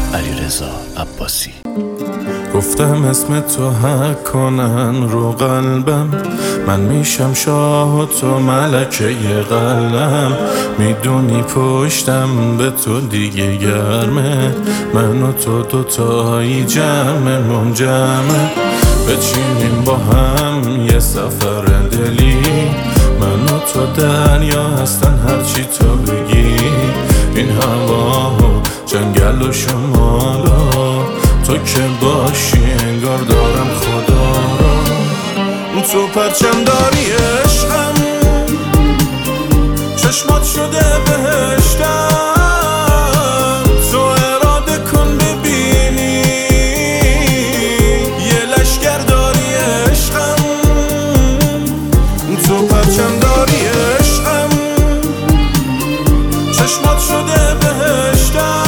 علیرضا عباسی. گفتم اسم تو حک کنن رو قلبم، من میشم شاه و تو ملکه قلم. میدونی پشتم به تو دیگه گرمه، من و تو دوتایی جمع منجمه. بچینیم با هم یه سفر دلی، من و تو دریا هستن هرچی تو بگی. این هوا و جنگل و شمال و تو که باشی انگار دارم خدا را. تو پرچم داری عشقم، چشمات شده بهشتم. تو اراده کن ببینی یه لشگر داری عشقم. تو پرچم داری عشقم، چشمات شده بهشتم.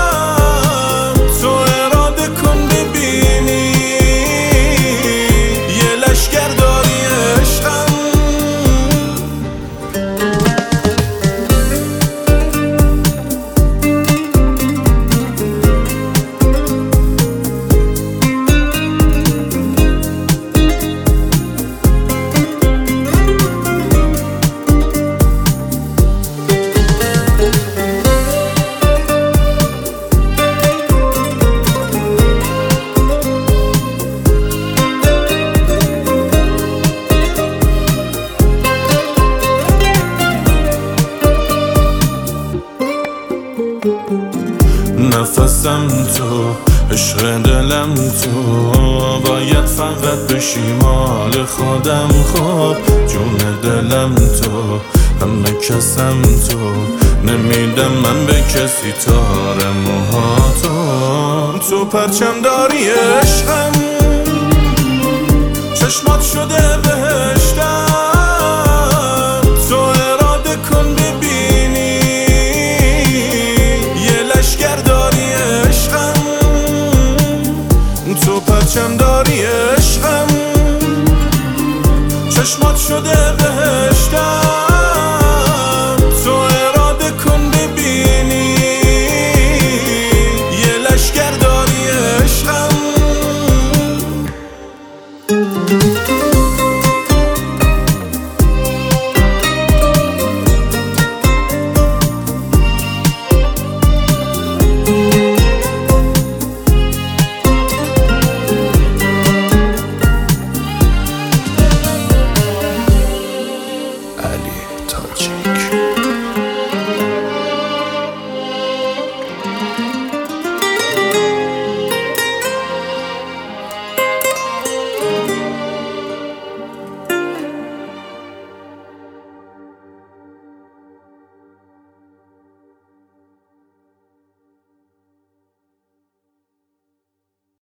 نفسم تو، عشق دلم تو، باید فقط بشی مال خودم. خب جون دلم تو، همه کسم تو، نمیدم من به کسی تار موهاتو. تو پرچم داری عشقم، چشمات شده بهشتم. تو اراده کن ببینی یه لشگر داری عشقم.